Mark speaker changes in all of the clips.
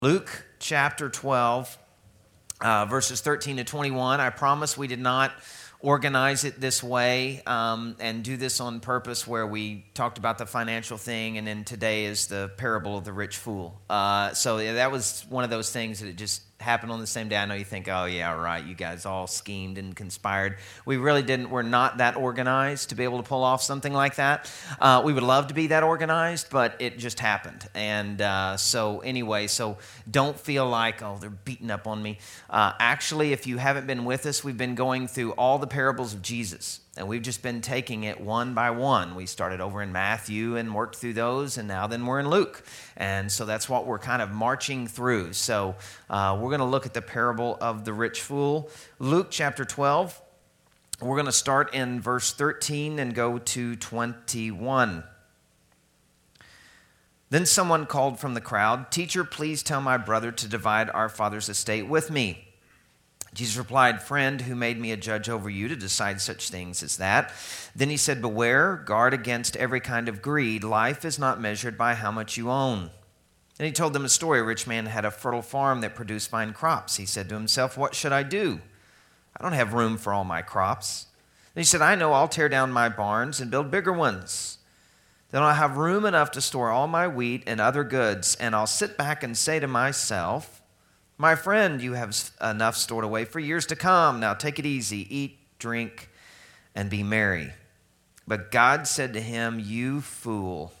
Speaker 1: Luke chapter 12, verses 13 to 21. I promise we did not organize it this way and do this on purpose, where we talked about the financial thing, and then today is the parable of the rich fool. So that was one of those things that it just happened on the same day. I know you think, oh yeah, right, you guys all schemed and conspired. We really didn't. We're not that organized to be able to pull off something like that. We would love to be that organized, but it just happened. And so don't feel like, oh, they're beating up on me. Actually, if you haven't been with us, we've been going through all the parables of Jesus. And we've just been taking it one by one. We started over in Matthew and worked through those, and then we're in Luke. And so that's what we're kind of marching through. So we're going to look at the parable of the rich fool. Luke chapter 12, we're going to start in verse 13 and go to 21. Then someone called from the crowd, "Teacher, please tell my brother to divide our father's estate with me." Jesus replied, "Friend, who made me a judge over you to decide such things as that?" Then he said, "Beware, guard against every kind of greed. Life is not measured by how much you own." Then he told them a story. A rich man had a fertile farm that produced fine crops. He said to himself, "What should I do? I don't have room for all my crops." Then he said, "I know, I'll tear down my barns and build bigger ones. Then I'll have room enough to store all my wheat and other goods, and I'll sit back and say to myself, 'My friend, you have enough stored away for years to come. Now take it easy, eat, drink, and be merry.' But God said to him, 'You fool,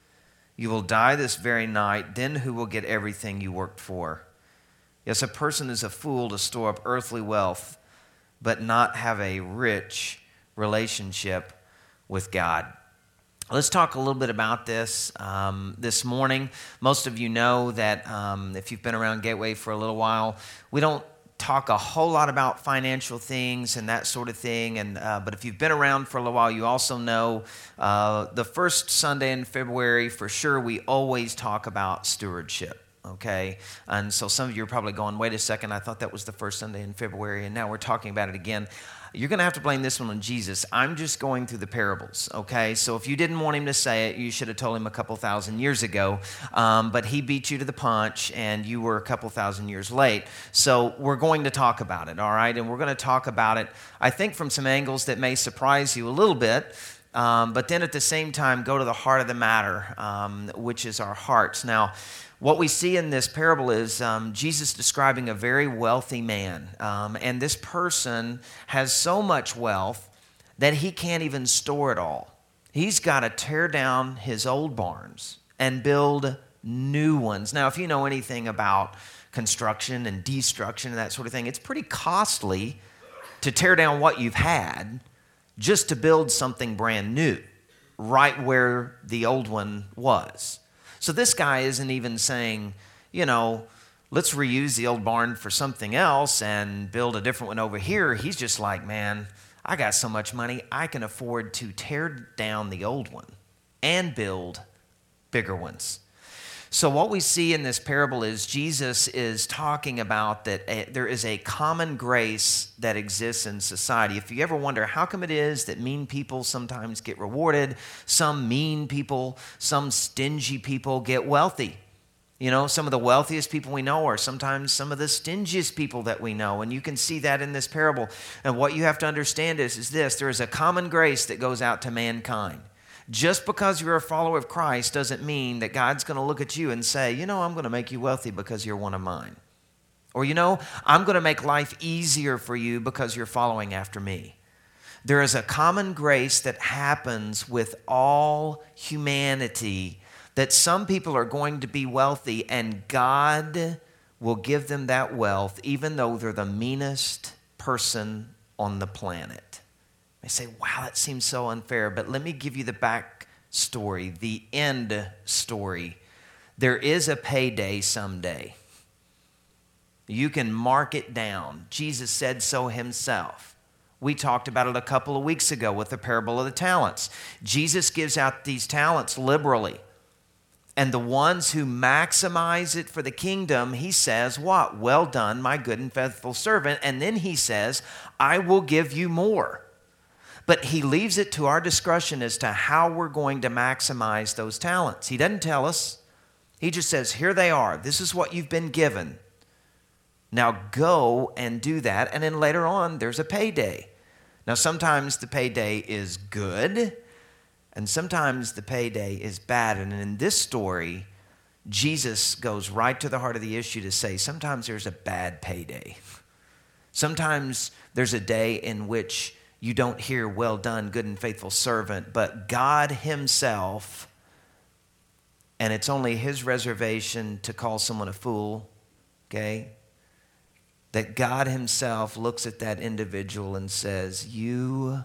Speaker 1: you will die this very night. Then who will get everything you worked for?' Yes, a person is a fool to store up earthly wealth, but not have a rich relationship with God." Let's talk a little bit about this this morning. Most of you know that if you've been around Gateway for a little while, we don't talk a whole lot about financial things and that sort of thing. But if you've been around for a little while, you also know the first Sunday in February, for sure, we always talk about stewardship. Okay, and so some of you are probably going, "Wait a second, I thought that was the first Sunday in February, and now we're talking about it again." You're going to have to blame this one on Jesus. I'm just going through the parables, okay? So if you didn't want him to say it, you should have told him a couple thousand years ago, but he beat you to the punch, and you were a couple thousand years late. So we're going to talk about it, all right? And we're going to talk about it, I think, from some angles that may surprise you a little bit, but then at the same time go to the heart of the matter, which is our hearts. Now, what we see in this parable is Jesus describing a very wealthy man. And this person has so much wealth that he can't even store it all. He's got to tear down his old barns and build new ones. Now, if you know anything about construction and destruction and that sort of thing, it's pretty costly to tear down what you've had just to build something brand new right where the old one was. So this guy isn't even saying, let's reuse the old barn for something else and build a different one over here. He's just like, man, I got so much money, I can afford to tear down the old one and build bigger ones. So what we see in this parable is Jesus is talking about that there is a common grace that exists in society. If you ever wonder how come it is that mean people sometimes get rewarded, some mean people, some stingy people get wealthy. Some of the wealthiest people we know are sometimes some of the stingiest people that we know. And you can see that in this parable. And what you have to understand is this: there is a common grace that goes out to mankind. Just because you're a follower of Christ doesn't mean that God's going to look at you and say, I'm going to make you wealthy because you're one of mine. Or, I'm going to make life easier for you because you're following after me. There is a common grace that happens with all humanity that some people are going to be wealthy, and God will give them that wealth even though they're the meanest person on the planet. I say, wow, that seems so unfair, but let me give you the back story, the end story. There is a payday someday. You can mark it down. Jesus said so himself. We talked about it a couple of weeks ago with the parable of the talents. Jesus gives out these talents liberally. And the ones who maximize it for the kingdom, he says, what? "Well done, my good and faithful servant." And then he says, "I will give you more." But he leaves it to our discretion as to how we're going to maximize those talents. He doesn't tell us. He just says, here they are. This is what you've been given. Now go and do that. And then later on, there's a payday. Now, sometimes the payday is good, and sometimes the payday is bad. And in this story, Jesus goes right to the heart of the issue to say, sometimes there's a bad payday. Sometimes there's a day in which you don't hear, well done, good and faithful servant, but God himself, and it's only his reservation to call someone a fool, okay? That God himself looks at that individual and says, you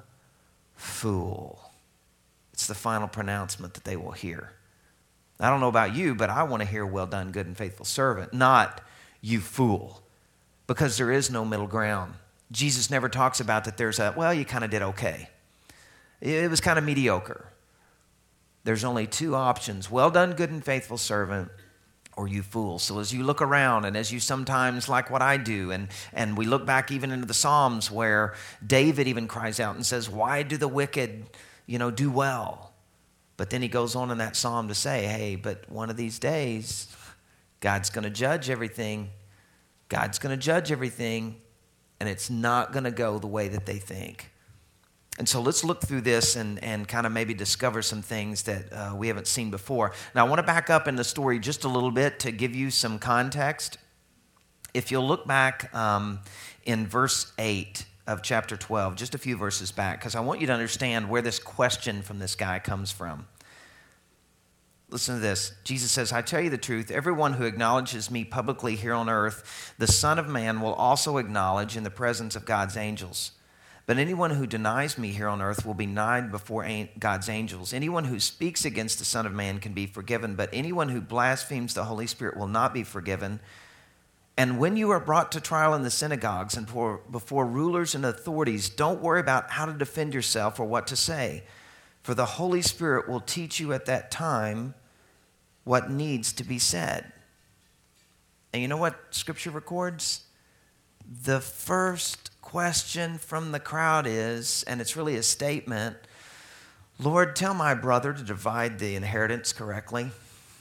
Speaker 1: fool. It's the final pronouncement that they will hear. I don't know about you, but I want to hear, well done, good and faithful servant, not you fool, because there is no middle ground. Jesus never talks about that there's well, you kind of did okay. It was kind of mediocre. There's only two options, well done, good and faithful servant, or you fool. So as you look around, and as you sometimes, like what I do, and we look back even into the Psalms where David even cries out and says, why do the wicked, do well? But then he goes on in that psalm to say, hey, but one of these days, God's going to judge everything. God's going to judge everything, and it's not going to go the way that they think. And so let's look through this and kind of maybe discover some things that we haven't seen before. Now, I want to back up in the story just a little bit to give you some context. If you'll look back in verse 8 of chapter 12, just a few verses back, because I want you to understand where this question from this guy comes from. Listen to this. Jesus says, I tell you the truth, everyone who acknowledges me publicly here on earth, the Son of Man will also acknowledge in the presence of God's angels. But anyone who denies me here on earth will be denied before God's angels. Anyone who speaks against the Son of Man can be forgiven, but anyone who blasphemes the Holy Spirit will not be forgiven. And when you are brought to trial in the synagogues and before rulers and authorities, don't worry about how to defend yourself or what to say, for the Holy Spirit will teach you at that time what needs to be said. And you know what Scripture records? The first question from the crowd is, and it's really a statement, Lord, tell my brother to divide the inheritance correctly.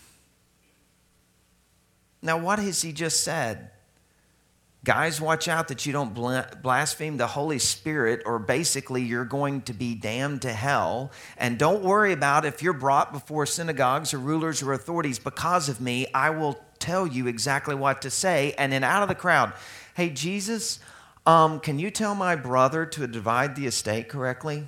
Speaker 1: Now, what has he just said? Guys, watch out that you don't blaspheme the Holy Spirit, or basically you're going to be damned to hell. And don't worry about if you're brought before synagogues or rulers or authorities because of me. I will tell you exactly what to say. And then out of the crowd, hey, Jesus, can you tell my brother to divide the estate correctly?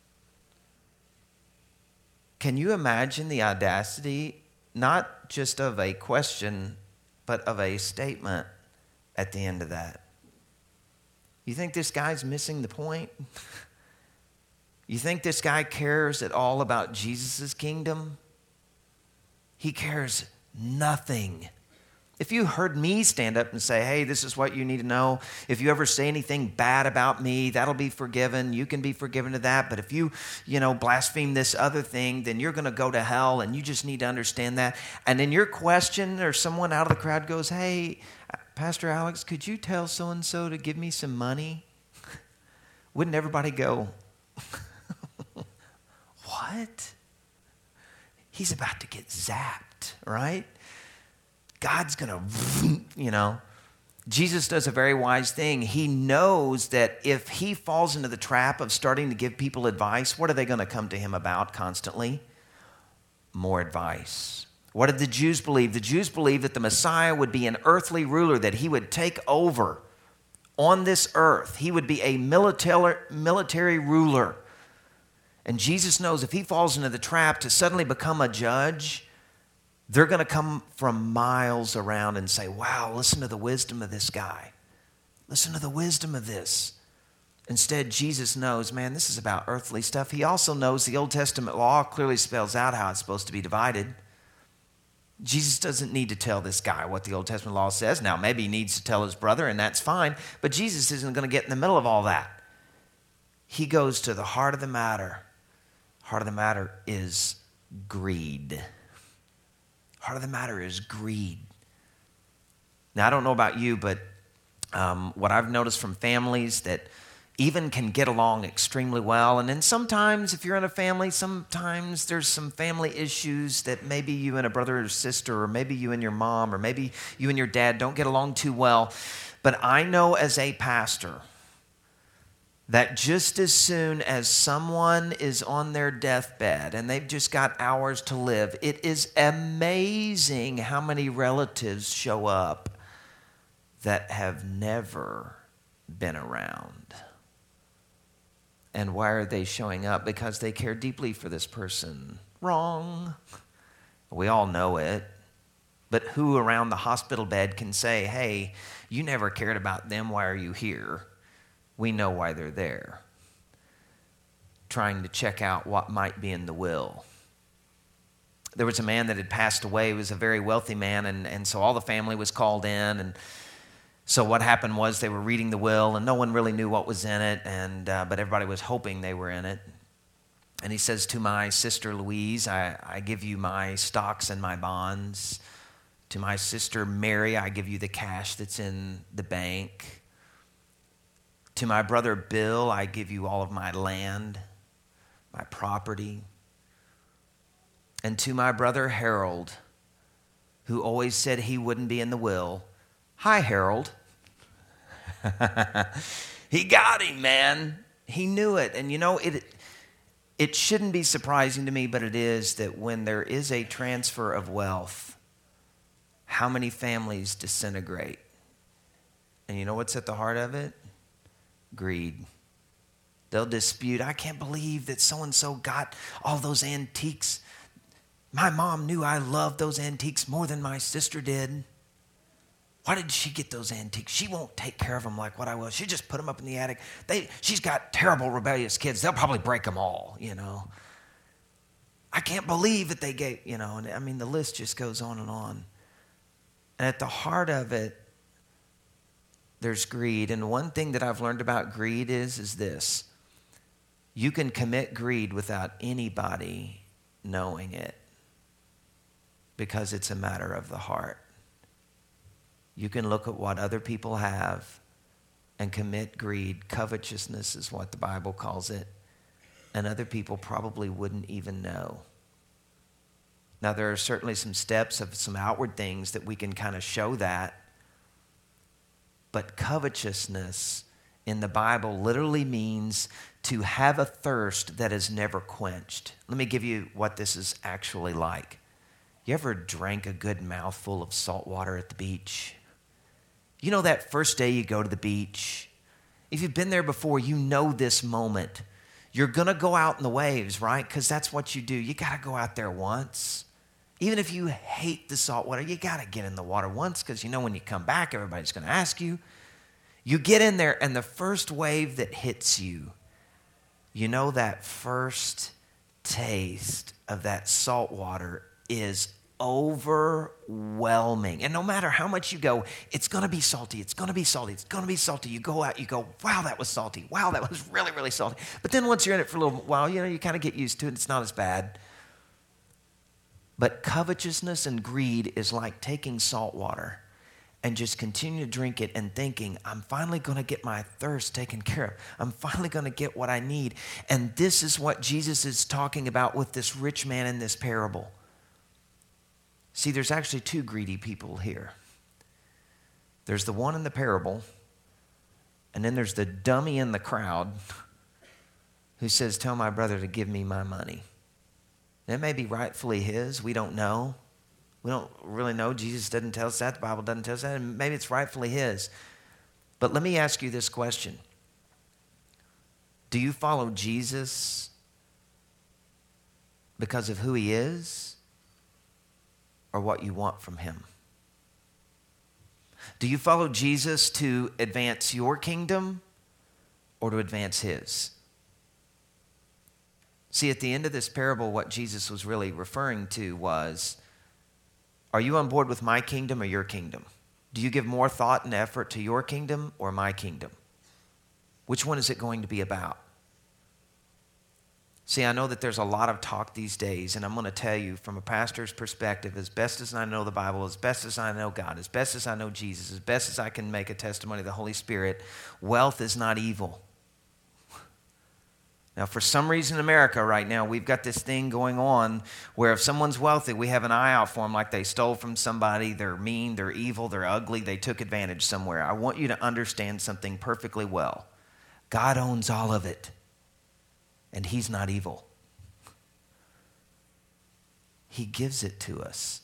Speaker 1: Can you imagine the audacity, not just of a question, but of a statement at the end of that? You think this guy's missing the point? You think this guy cares at all about Jesus' kingdom? He cares nothing. If you heard me stand up and say, hey, this is what you need to know. If you ever say anything bad about me, that'll be forgiven. You can be forgiven of that. But if you blaspheme this other thing, then you're going to go to hell, and you just need to understand that. And then your question, or someone out of the crowd goes, hey, Pastor Alex, could you tell so-and-so to give me some money? Wouldn't everybody go, what? He's about to get zapped, right? God's going to, Jesus does a very wise thing. He knows that if he falls into the trap of starting to give people advice, what are they going to come to him about constantly? More advice. What did the Jews believe? The Jews believed that the Messiah would be an earthly ruler, that he would take over on this earth. He would be a military ruler. And Jesus knows if he falls into the trap to suddenly become a judge, they're going to come from miles around and say, wow, listen to the wisdom of this guy. Listen to the wisdom of this. Instead, Jesus knows, man, this is about earthly stuff. He also knows the Old Testament law clearly spells out how it's supposed to be divided. Jesus doesn't need to tell this guy what the Old Testament law says. Now, maybe he needs to tell his brother, and that's fine. But Jesus isn't going to get in the middle of all that. He goes to the heart of the matter. Heart of the matter is greed. Heart of the matter is greed. Now, I don't know about you, but what I've noticed from families that even can get along extremely well. And then sometimes if you're in a family, sometimes there's some family issues that maybe you and a brother or sister, or maybe you and your mom, or maybe you and your dad don't get along too well. But I know as a pastor that just as soon as someone is on their deathbed and they've just got hours to live, it is amazing how many relatives show up that have never been around. And why are they showing up? Because they care deeply for this person. Wrong. We all know it. But who around the hospital bed can say, hey, you never cared about them, why are you here? We know why they're there. Trying to check out what might be in the will. There was a man that had passed away. He was a very wealthy man, and so all the family was called in, and so what happened was they were reading the will, and no one really knew what was in it, but everybody was hoping they were in it. And he says to my sister Louise, I give you my stocks and my bonds. To my sister Mary, I give you the cash that's in the bank. To my brother Bill, I give you all of my land, my property. And to my brother Harold, who always said he wouldn't be in the will, hi, Harold. He got him, man. He knew it. And you know, it shouldn't be surprising to me, but it is, that when there is a transfer of wealth, how many families disintegrate? And you know what's at the heart of it? Greed. They'll dispute, I can't believe that so-and-so got all those antiques. My mom knew I loved those antiques more than my sister did. Why did she get those antiques? She won't take care of them like what I will. She just put them up in the attic. She's got terrible, rebellious kids. They'll probably break them all, you know. I can't believe that they gave, you know. And I mean, the list just goes on and on. And at the heart of it, there's greed. And one thing that I've learned about greed is this. You can commit greed without anybody knowing it, because it's a matter of the heart. You can look at what other people have and commit greed. Covetousness is what the Bible calls it. And other people probably wouldn't even know. Now, there are certainly some steps of some outward things that we can kind of show that. But covetousness in the Bible literally means to have a thirst that is never quenched. Let me give you what this is actually like. You ever drank a good mouthful of salt water at the beach? You know that first day you go to the beach? If you've been there before, you know this moment. You're going to go out in the waves, right? Because that's what you do. You got to go out there once. Even if you hate the salt water, you got to get in the water once, because you know when you come back, everybody's going to ask you. You get in there, and the first wave that hits you, you know that first taste of that salt water is overwhelming. And no matter how much you go, it's going to be salty. It's going to be salty. It's going to be salty. You go out, you go, wow, that was salty. Wow, that was really, really salty. But then once you're in it for a little while, you know, you kind of get used to it. It's not as bad. But covetousness and greed is like taking salt water and just continue to drink it and thinking, I'm finally going to get my thirst taken care of. I'm finally going to get what I need. And this is what Jesus is talking about with this rich man in this parable. See, there's actually two greedy people here. There's the one in the parable, and then there's the dummy in the crowd who says, tell my brother to give me my money. It may be rightfully his. We don't know. We don't really know. Jesus doesn't tell us that. The Bible doesn't tell us that. And maybe it's rightfully his. But let me ask you this question. Do you follow Jesus because of who he is, or what you want from him? Do you follow Jesus to advance your kingdom or to advance his? See, at the end of this parable, what Jesus was really referring to was, are you on board with my kingdom or your kingdom? Do you give more thought and effort to your kingdom or my kingdom? Which one is it going to be about? See, I know that there's a lot of talk these days, and I'm going to tell you from a pastor's perspective, as best as I know the Bible, as best as I know God, as best as I know Jesus, as best as I can make a testimony of the Holy Spirit, wealth is not evil. Now, for some reason in America right now, we've got this thing going on where if someone's wealthy, we have an eye out for them like they stole from somebody, they're mean, they're evil, they're ugly, they took advantage somewhere. I want you to understand something perfectly well. God owns all of it, and he's not evil. He gives it to us.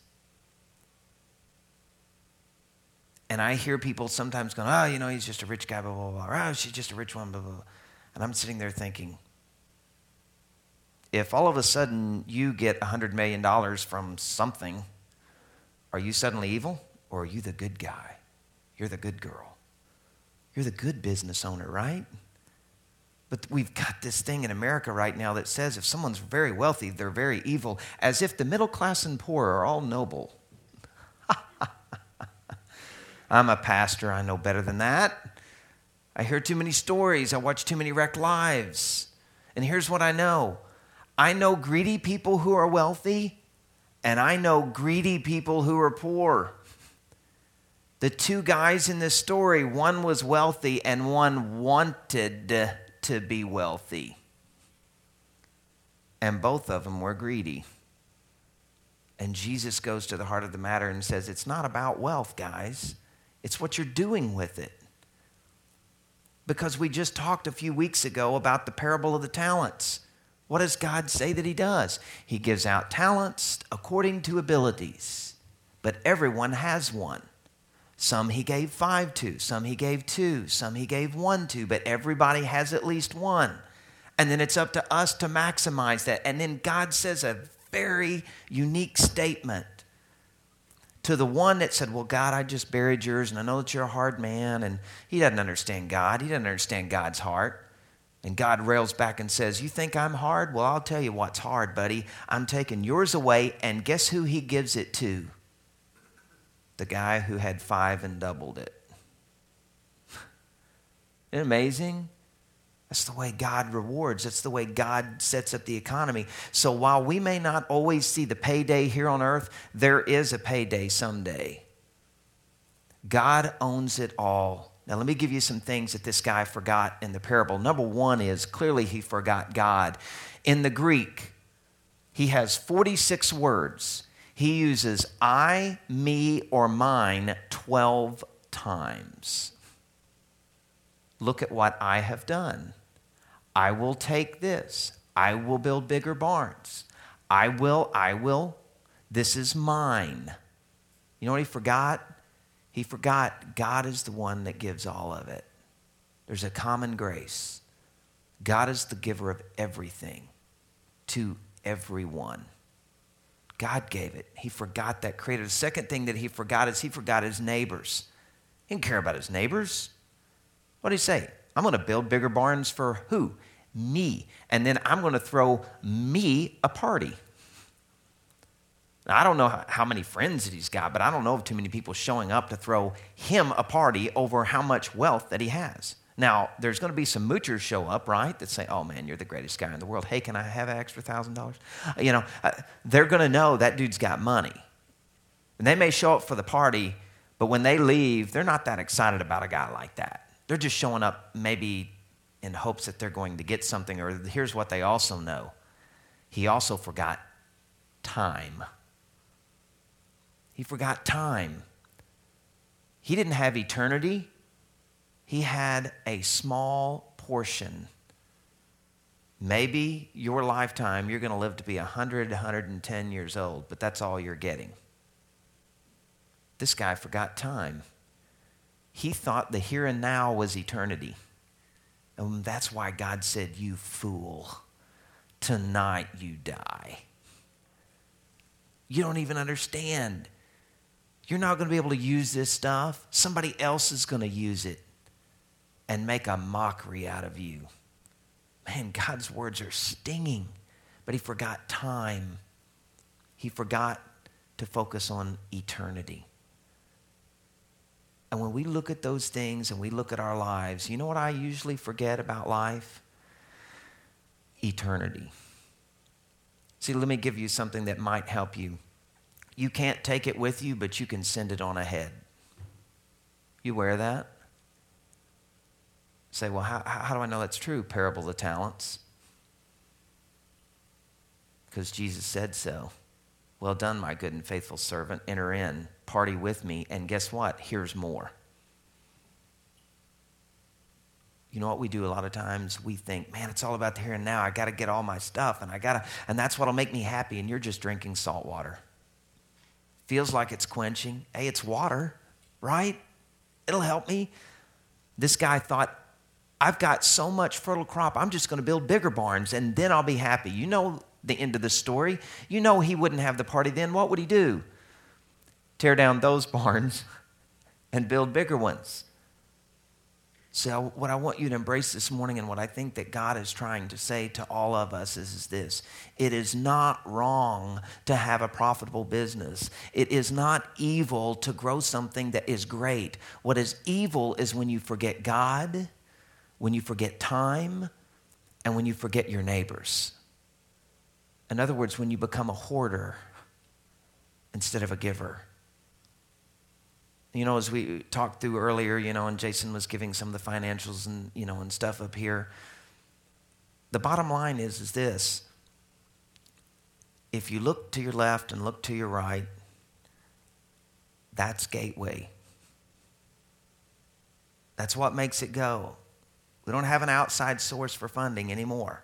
Speaker 1: And I hear people sometimes going, oh, you know, he's just a rich guy, blah, blah, blah. Or, oh, she's just a rich one, blah, blah, blah. And I'm sitting there thinking, if all of a sudden you get $100 million from something, are you suddenly evil? Or are you the good guy? You're the good girl. You're the good business owner, right? But we've got this thing in America right now that says if someone's very wealthy, they're very evil, as if the middle class and poor are all noble. I'm a pastor. I know better than that. I hear too many stories. I watch too many wrecked lives. And here's what I know. I know greedy people who are wealthy, and I know greedy people who are poor. The two guys in this story, one was wealthy and one wanted to be wealthy. And both of them were greedy. And Jesus goes to the heart of the matter and says, it's not about wealth, guys. It's what you're doing with it. Because we just talked a few weeks ago about the parable of the talents. What does God say that he does? He gives out talents according to abilities. But everyone has one. Some he gave 5 to, some he gave 2, some he gave 1 to, but everybody has at least one. And then it's up to us to maximize that. And then God says a very unique statement to the one that said, well, God, I just buried yours, and I know that you're a hard man. And he doesn't understand God. He doesn't understand God's heart. And God rails back and says, you think I'm hard? Well, I'll tell you what's hard, buddy. I'm taking yours away, and guess who he gives it to? The guy who had 5 and doubled it. Isn't it amazing? That's the way God rewards. That's the way God sets up the economy. So while we may not always see the payday here on earth, there is a payday someday. God owns it all. Now, let me give you some things that this guy forgot in the parable. Number one is clearly he forgot God. In the Greek, he has 46 words. He uses I, me, or mine 12 times. Look at what I have done. I will take this. I will build bigger barns. I will. This is mine. You know what he forgot? He forgot God is the one that gives all of it. There's a common grace. God is the giver of everything to everyone. God gave it. He forgot that creator. The second thing that he forgot is he forgot his neighbors. He didn't care about his neighbors. What did he say? I'm going to build bigger barns for who? Me. And then I'm going to throw me a party. Now, I don't know how many friends that he's got, but I don't know of too many people showing up to throw him a party over how much wealth that he has. Now, there's going to be some moochers show up, right, that say, oh, man, you're the greatest guy in the world. Hey, can I have an extra $1,000? They're going to know that dude's got money. And they may show up for the party, but when they leave, they're not that excited about a guy like that. They're just showing up maybe in hopes that they're going to get something. Or here's what they also know. He also forgot time. He forgot time. He didn't have eternity. He had a small portion. Maybe your lifetime, you're going to live to be 100, 110 years old, but that's all you're getting. This guy forgot time. He thought the here and now was eternity. And that's why God said, you fool, tonight you die. You don't even understand. You're not going to be able to use this stuff. Somebody else is going to use it and make a mockery out of you. Man, God's words are stinging. But he forgot time. He forgot to focus on eternity. And when we look at those things and we look at our lives, you know what I usually forget about life? Eternity. See, let me give you something that might help you. You can't take it with you, but you can send it on ahead. You wear that? Say, well, how do I know that's true? Parable of the talents. because Jesus said so. Well done, my good and faithful servant. Enter in, party with me, and guess what? Here's more. You know what we do a lot of times? We think, man, it's all about the here and now. I got to get all my stuff, and that's what'll make me happy. And you're just drinking salt water. Feels like it's quenching. Hey, it's water, right? It'll help me. This guy thought, I've got so much fertile crop, I'm just going to build bigger barns, and then I'll be happy. You know the end of the story. You know he wouldn't have the party then. What would he do? Tear down those barns and build bigger ones. So what I want you to embrace this morning, and what I think that God is trying to say to all of us is this. It is not wrong to have a profitable business. It is not evil to grow something that is great. What is evil is when you forget God, when you forget time, and when you forget your neighbors. In other words, when you become a hoarder instead of a giver. You know, as we talked through earlier, and Jason was giving some of the financials and stuff up here. The bottom line is this. If you look to your left and look to your right, that's Gateway. That's what makes it go. We don't have an outside source for funding anymore.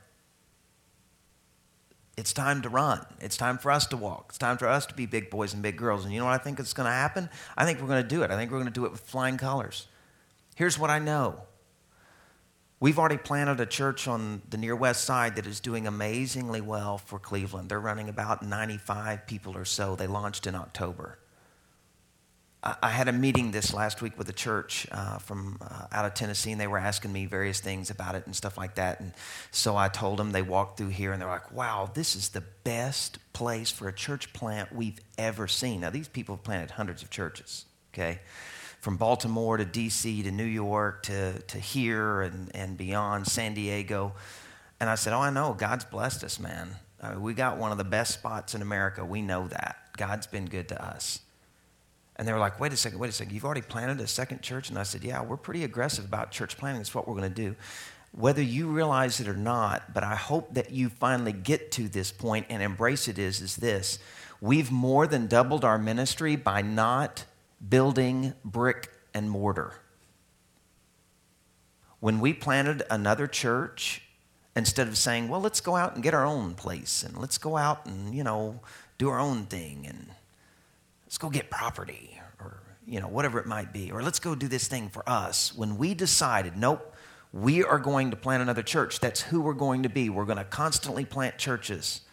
Speaker 1: It's time to run. It's time for us to walk. It's time for us to be big boys and big girls. And you know what I think is going to happen? I think we're going to do it. I think we're going to do it with flying colors. Here's what I know. We've already planted a church on the near west side that is doing amazingly well for Cleveland. They're running about 95 people or so. They launched in October. I had a meeting this last week with a church from out of Tennessee, and they were asking me various things about it and stuff like that. And so I told them, they walked through here, and they're like, wow, this is the best place for a church plant we've ever seen. Now, these people have planted hundreds of churches, okay? From Baltimore to D.C. to New York to here and beyond, San Diego. And I said, oh, I know. God's blessed us, man. We got one of the best spots in America. We know that. God's been good to us. And they were like, wait a second, you've already planted a second church? And I said, yeah, we're pretty aggressive about church planting. That's what we're going to do. Whether you realize it or not, but I hope that you finally get to this point and embrace it is this. We've more than doubled our ministry by not building brick and mortar. When we planted another church, instead of saying, well, let's go out and get our own place, and let's go out and, do our own thing, and let's go get property, or, whatever it might be. Or let's go do this thing for us. When we decided, nope, we are going to plant another church. That's who we're going to be. We're going to constantly plant churches.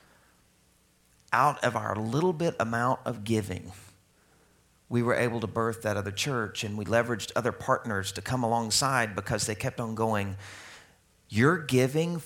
Speaker 1: Out of our little bit amount of giving, we were able to birth that other church, and we leveraged other partners to come alongside because they kept on going, you're giving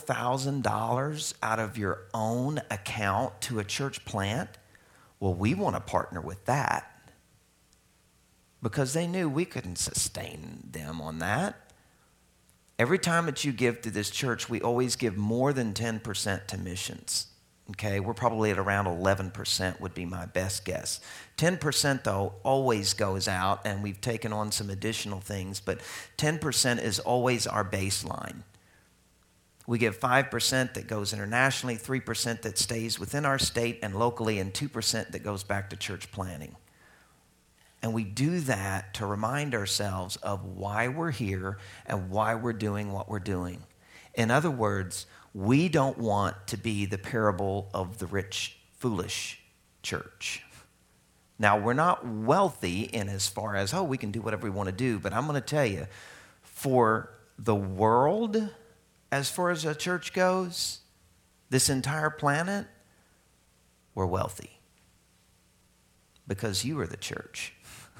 Speaker 1: $4,000 out of your own account to a church plant? Well, we want to partner with that, because they knew we couldn't sustain them on that. Every time that you give to this church, we always give more than 10% to missions. Okay, we're probably at around 11% would be my best guess. 10%, though, always goes out, and we've taken on some additional things, but 10% is always our baseline. We give 5% that goes internationally, 3% that stays within our state and locally, and 2% that goes back to church planting. And we do that to remind ourselves of why we're here and why we're doing what we're doing. In other words, we don't want to be the parable of the rich, foolish church. Now, we're not wealthy in as far as, we can do whatever we want to do, but I'm going to tell you, for the world, as far as a church goes, this entire planet, we're wealthy. Because you are the church.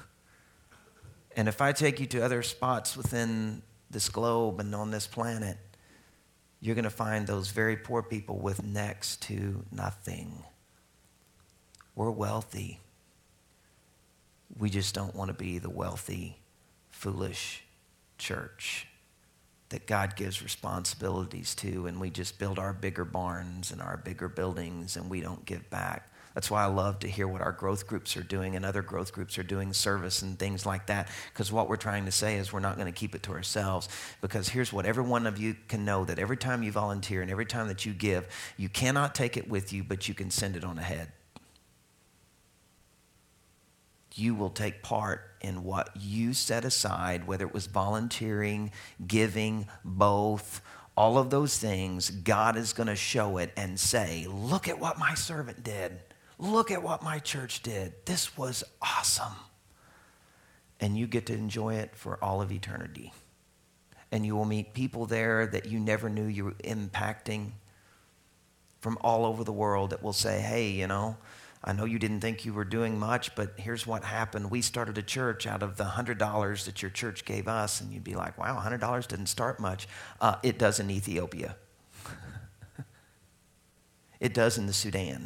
Speaker 1: And if I take you to other spots within this globe and on this planet, you're going to find those very poor people with next to nothing. We're wealthy. We just don't want to be the wealthy, foolish church that God gives responsibilities to, and we just build our bigger barns and our bigger buildings, and we don't give back. That's why I love to hear what our growth groups are doing and other growth groups are doing, service and things like that. Because what we're trying to say is we're not going to keep it to ourselves. Because here's what every one of you can know, that every time you volunteer and every time that you give, you cannot take it with you, but you can send it on ahead. You will take part in what you set aside, whether it was volunteering, giving, both, all of those things. God is going to show it and say, look at what my servant did. Look at what my church did. This was awesome. And you get to enjoy it for all of eternity. And you will meet people there that you never knew you were impacting from all over the world that will say, hey, I know you didn't think you were doing much, but here's what happened. We started a church out of the $100 that your church gave us. And you'd be like, wow, $100 didn't start much. It does in Ethiopia. It does in the Sudan.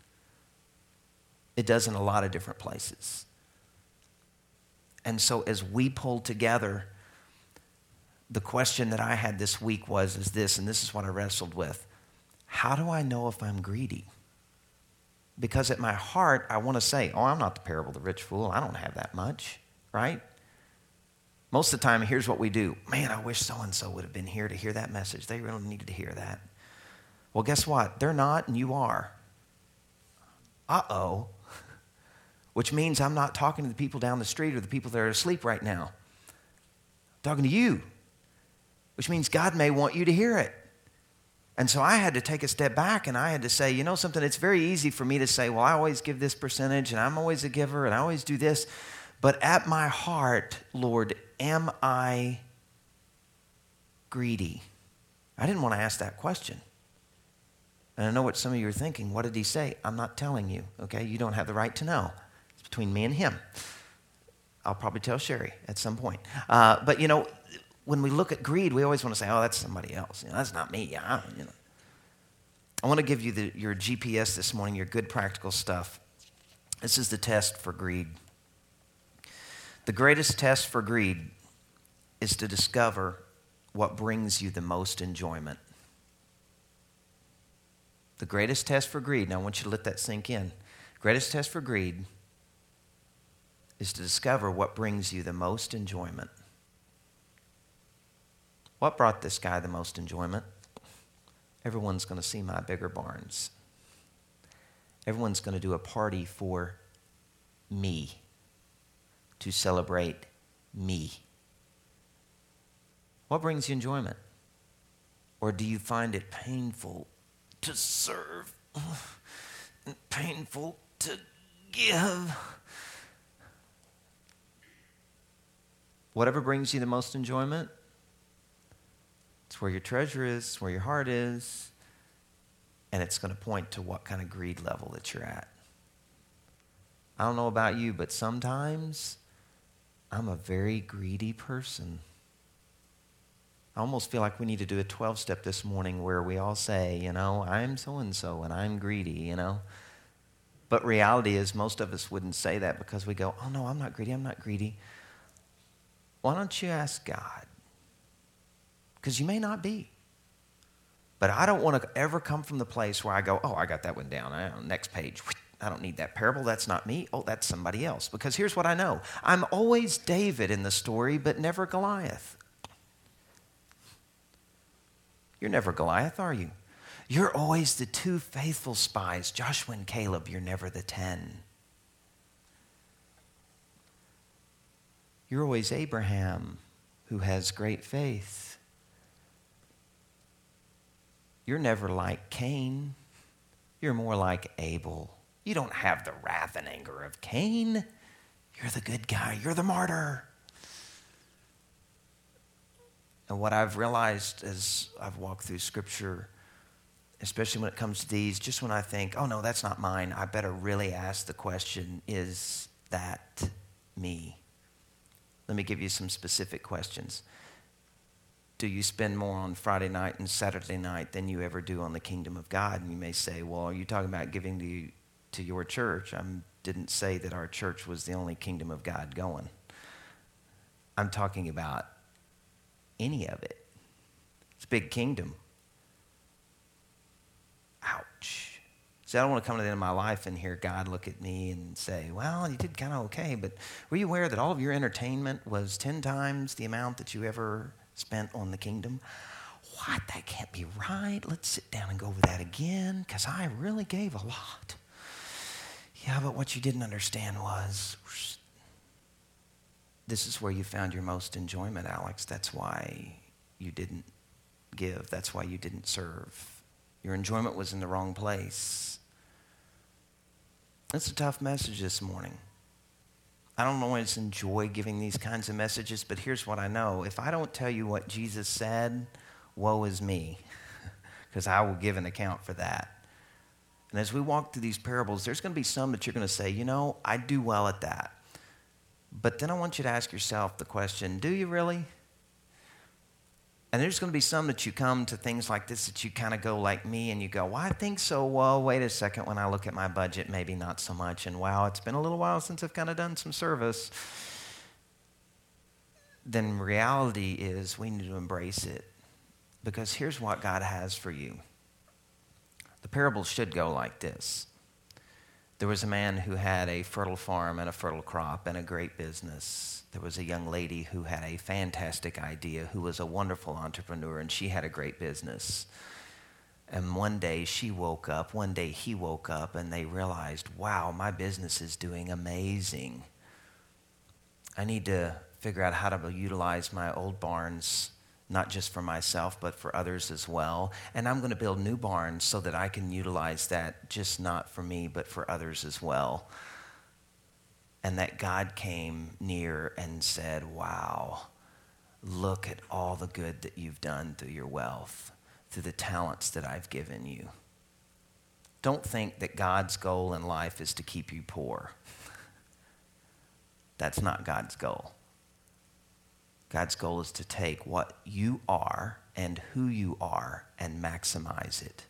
Speaker 1: It does in a lot of different places. And so as we pull together, the question that I had this week is this, and this is what I wrestled with. How do I know if I'm greedy? Because at my heart, I want to say, I'm not the parable of the rich fool. I don't have that much, right? Most of the time, here's what we do. Man, I wish so-and-so would have been here to hear that message. They really needed to hear that. Well, guess what? They're not, and you are. Uh-oh. Which means I'm not talking to the people down the street or the people that are asleep right now. I'm talking to you. Which means God may want you to hear it. And so I had to take a step back and I had to say, something, it's very easy for me to say, well, I always give this percentage and I'm always a giver and I always do this. But at my heart, Lord, am I greedy? I didn't want to ask that question. And I know what some of you are thinking. What did he say? I'm not telling you, okay? You don't have the right to know. It's between me and him. I'll probably tell Sherry at some point. But when we look at greed, we always want to say, that's somebody else. That's not me. I want to give you your GPS this morning, your good practical stuff. This is the test for greed. The greatest test for greed is to discover what brings you the most enjoyment. The greatest test for greed, now I want you to let that sink in. Greatest test for greed is to discover what brings you the most enjoyment. What brought this guy the most enjoyment? Everyone's going to see my bigger barns. Everyone's going to do a party for me, to celebrate me. What brings you enjoyment? Or do you find it painful to serve and painful to give? Whatever brings you the most enjoyment, it's where your treasure is, it's where your heart is, and it's going to point to what kind of greed level that you're at. I don't know about you, but sometimes I'm a very greedy person. I almost feel like we need to do a 12-step this morning where we all say, I'm so-and-so and I'm greedy, But reality is most of us wouldn't say that because we go, no, I'm not greedy. Why don't you ask God? Because you may not be. But I don't want to ever come from the place where I go, I got that one down. Next page. I don't need that parable. That's not me. That's somebody else. Because here's what I know. I'm always David in the story, but never Goliath. You're never Goliath, are you? You're always the two faithful spies, Joshua and Caleb. You're never the 10. You're always Abraham, who has great faith. You're never like Cain. You're more like Abel. You don't have the wrath and anger of Cain. You're the good guy. You're the martyr. And what I've realized as I've walked through Scripture, especially when it comes to these, just when I think, no, that's not mine, I better really ask the question, is that me? Let me give you some specific questions. Do you spend more on Friday night and Saturday night than you ever do on the kingdom of God? And you may say, well, are you talking about giving to your church? I didn't say that our church was the only kingdom of God going. I'm talking about any of it. It's a big kingdom. Ouch. See, I don't want to come to the end of my life and hear God look at me and say, well, you did kind of okay, but were you aware that all of your entertainment was 10 times the amount that you ever spent on the kingdom? What? That can't be right. Let's sit down and go over that again, because I really gave a lot. Yeah, but what you didn't understand was, this is where you found your most enjoyment, Alex. That's why you didn't give. That's why you didn't serve. Your enjoyment was in the wrong place. It's a tough message this morning. I don't always enjoy giving these kinds of messages, but here's what I know. If I don't tell you what Jesus said, woe is me, because I will give an account for that. And as we walk through these parables, there's going to be some that you're going to say, you know, I do well at that. But then I want you to ask yourself the question, do you really? And there's going to be some that you come to things like this that you kind of go like me and you go, well, I think so. Well, wait a second. When I look at my budget, maybe not so much. And wow, it's been a little while since I've kind of done some service. Then reality is we need to embrace it, because here's what God has for you. The parable should go like this. There was a man who had a fertile farm and a fertile crop and a great business. There was a young lady who had a fantastic idea, who was a wonderful entrepreneur, and she had a great business. And one day he woke up, and they realized, wow, my business is doing amazing. I need to figure out how to utilize my old barns, not just for myself, but for others as well. And I'm going to build new barns so that I can utilize that, just not for me, but for others as well. And that God came near and said, wow, look at all the good that you've done through your wealth, through the talents that I've given you. Don't think that God's goal in life is to keep you poor. That's not God's goal. God's goal is to take what you are and who you are and maximize it.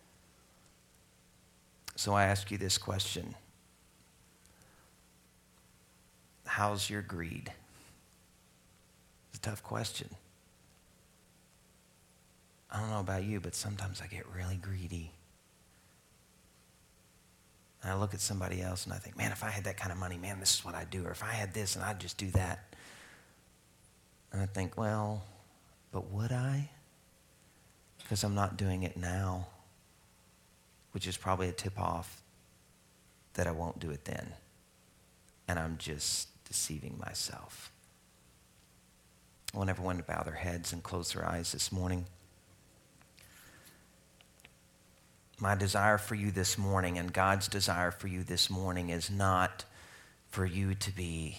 Speaker 1: So I ask you this question. How's your greed? It's a tough question. I don't know about you, but sometimes I get really greedy. And I look at somebody else and I think, man, if I had that kind of money, man, this is what I'd do. Or if I had this and I'd just do that. And I think, well, but would I? Because I'm not doing it now, which is probably a tip-off that I won't do it then. And I'm just deceiving myself. I want everyone to bow their heads and close their eyes this morning. My desire for you this morning, and God's desire for you this morning, is not for you to be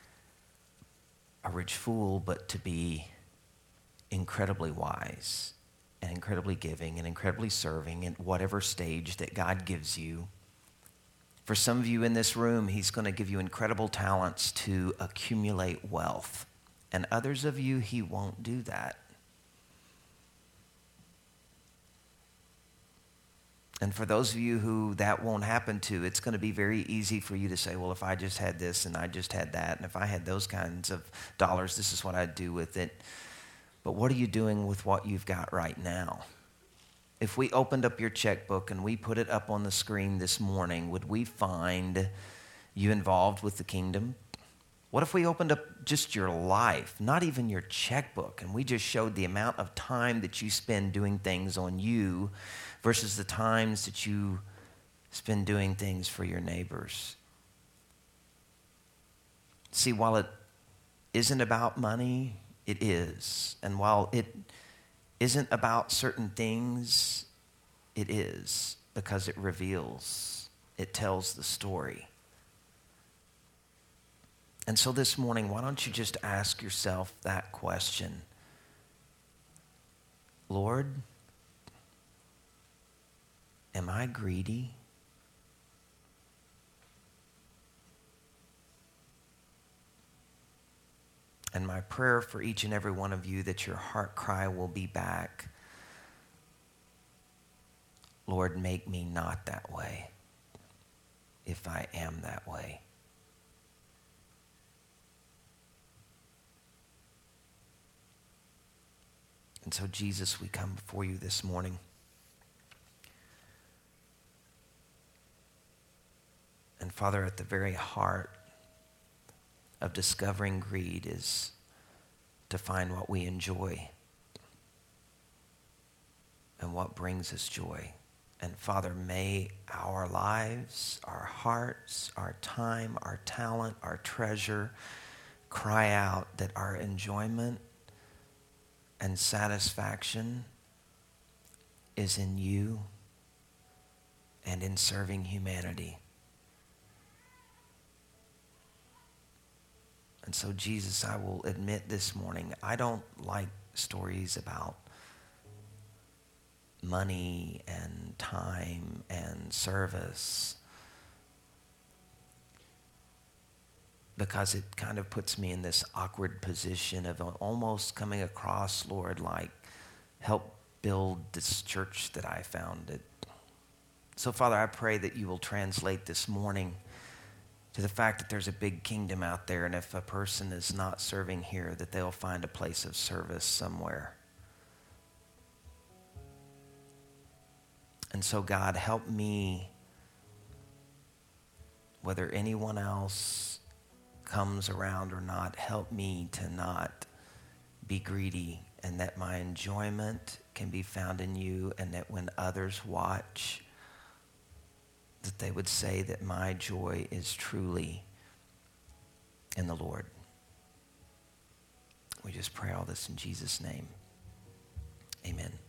Speaker 1: a rich fool, but to be incredibly wise and incredibly giving and incredibly serving at whatever stage that God gives you. For some of you in this room, he's going to give you incredible talents to accumulate wealth. And others of you, he won't do that. And for those of you who that won't happen to, it's going to be very easy for you to say, well, if I just had this and I just had that, and if I had those kinds of dollars, this is what I'd do with it. But what are you doing with what you've got right now? If we opened up your checkbook and we put it up on the screen this morning, would we find you involved with the kingdom? What if we opened up just your life, not even your checkbook, and we just showed the amount of time that you spend doing things on you versus the times that you spend doing things for your neighbors? See, while it isn't about money, it is. And while it isn't about certain things, it is, because it reveals, it tells the story. And so this morning, why don't you just ask yourself that question? Lord, am I greedy? And my prayer for each and every one of you, that your heart cry will be back, Lord, make me not that way if I am that way. And so, Jesus, we come before you this morning. Father, at the very heart of discovering greed is to find what we enjoy and what brings us joy. And Father, may our lives, our hearts, our time, our talent, our treasure cry out that our enjoyment and satisfaction is in you and in serving humanity. And so, Jesus, I will admit this morning, I don't like stories about money and time and service, because it kind of puts me in this awkward position of almost coming across, Lord, like, help build this church that I founded. So, Father, I pray that you will translate this morning to the fact that there's a big kingdom out there, and if a person is not serving here, that they'll find a place of service somewhere. And so, God, help me, whether anyone else comes around or not, help me to not be greedy, and that my enjoyment can be found in you, and that when others watch, that they would say that my joy is truly in the Lord. We just pray all this in Jesus' name. Amen.